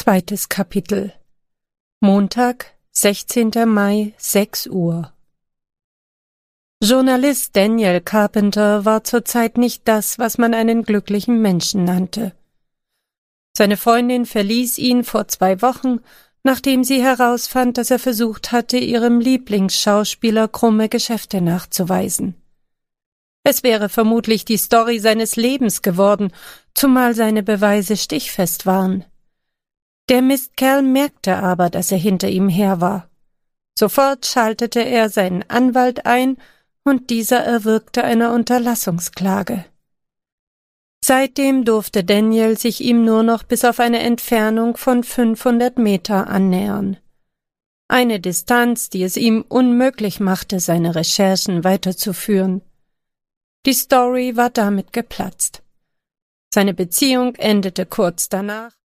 Zweites Kapitel. Montag, 16. Mai, 6 Uhr. Journalist Daniel Carpenter war zurzeit nicht das, was man einen glücklichen Menschen nannte. Seine Freundin verließ ihn vor 2 Wochen, nachdem sie herausfand, dass er versucht hatte, ihrem Lieblingsschauspieler krumme Geschäfte nachzuweisen. Es wäre vermutlich die Story seines Lebens geworden, zumal seine Beweise stichfest waren. Der Mistkerl merkte aber, dass er hinter ihm her war. Sofort schaltete er seinen Anwalt ein, und dieser erwirkte eine Unterlassungsklage. Seitdem durfte Daniel sich ihm nur noch bis auf eine Entfernung von 500 Meter annähern. Eine Distanz, die es ihm unmöglich machte, seine Recherchen weiterzuführen. Die Story war damit geplatzt. Seine Beziehung endete kurz danach.